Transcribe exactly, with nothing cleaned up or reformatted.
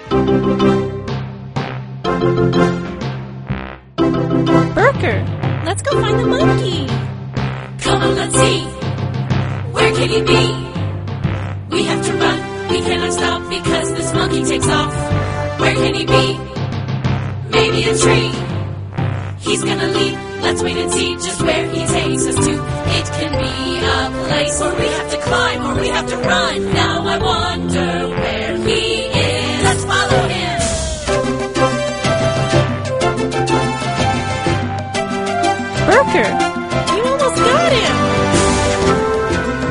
Burker, let's go find the monkey. Come on, let's see. Where can he be? We have to run. We cannot stop because this monkey takes off. Where can he be? Maybe a tree. He's gonna leap. Let's wait and see just where he takes us to. It can be a place where we have to climb or we have to run. Now I wonder where